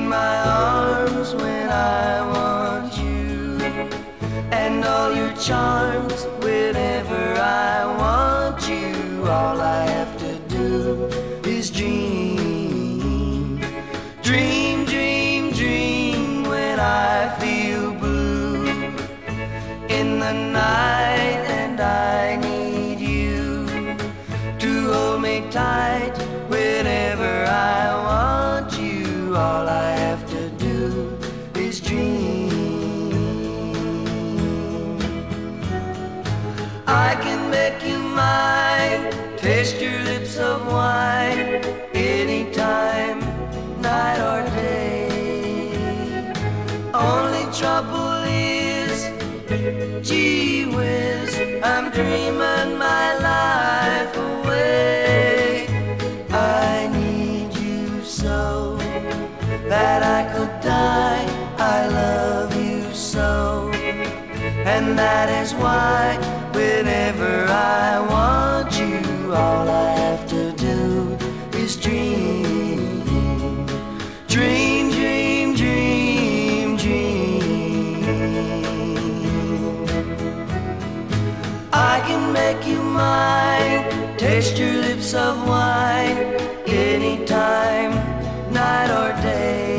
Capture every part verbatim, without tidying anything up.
my arms when I want you, and all your charms whenever I want you. All I have to do is dream, dream, dream, dream when I feel blue in the night, and I need you to hold me tight whenever I want you. All I have to do is dream. I can make you mine, taste your lips of wine, anytime, night or day. Only trouble is, gee whiz, I'm dreaming my life away. I need you so that I could die. I love you so, and that is why whenever I want you, all I have to do is dream, dream, dream, dream, dream. I can make you mine, taste your lips of wine, anytime, night or day.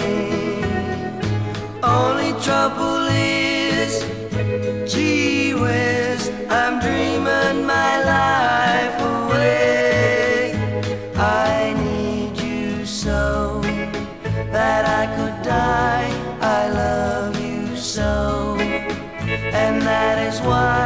Only trouble is, gee whiz, I'm dreaming my life away. I need you so that I could die. I love you so, and that is why